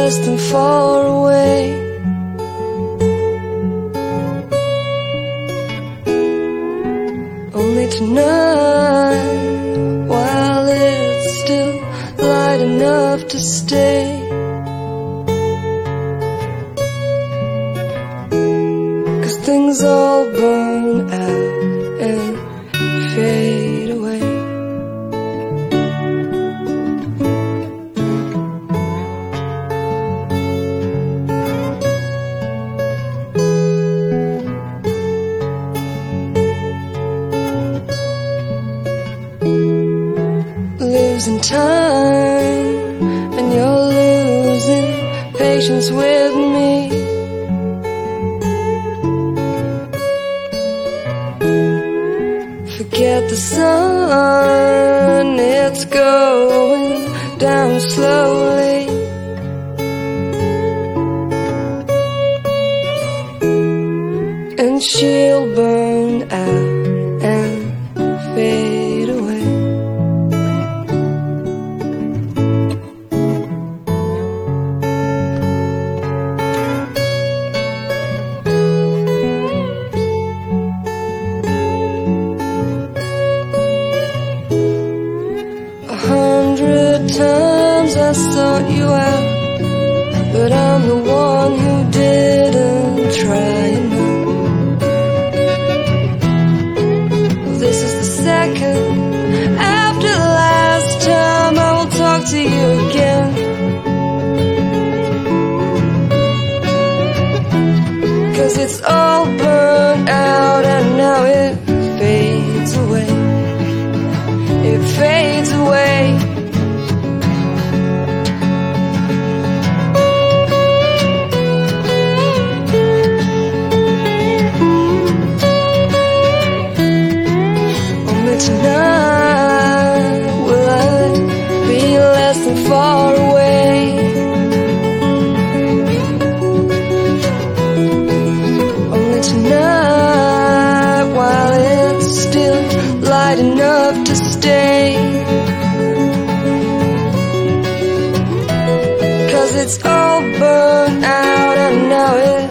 less than far away. Only tonight, while it's still light enough to stay. 'Cause things all burn out and fade away. Losing time, and you're losing patience with me. Forget the sun, it's going down slowly. And she'll burn out and fade away. Times I sought you out, but I'm the one who didn't try enough. This is the second after the last time I will talk to you again. 'Cause it's all burned out and now it fades away. It fades away. Tonight, will I be less than far away? Only tonight, while it's still light enough to stay. 'Cause it's all burned out and now it's